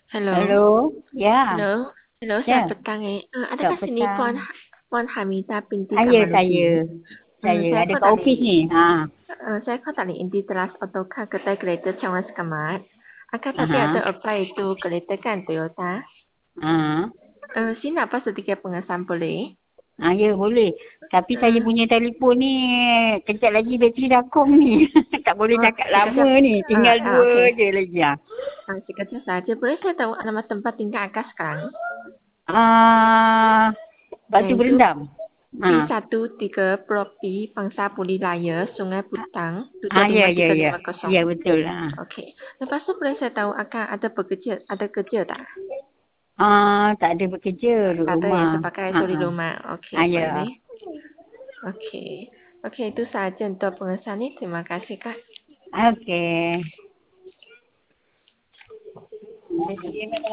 Halo. Halo, ya, Halo. Halo, selamat ya, petang selamat Adakah sini petang. Puan Hamida binti Saya, Kamaluddin? saya Saya ada call kat office dari ni. saya call dari Inti Teras Otoka kedai kereta Cawangan Sekamat. Akak tadi Aha, ada apply itu kereta kan Toyota. ah, Sini apa sedikit pengesan boleh? ya boleh. Tapi saya Uh, punya telefon ni kejap lagi bateri dah kong ni. Tak boleh cakap lama sekejap. ni. Tinggal dua Okey. je lagi. Sekejap saja. Boleh saya tahu nama tempat tinggal akak sekarang? Batu Iaitu berendam. Ah, P13 Propi Pangsa Puri Raya Sungai Putang ya, ya, ya. 723350. Ya, betul. Okey. Lepas tu boleh saya tahu akak ada kerja tak? Tak ada bekerja di Tak ada ya, rumah. terpakai itu di rumah. Okey, Ya. boleh. Okey. Okey, itu sahaja untuk pengesahan ni. Terima kasih Kak. Okey.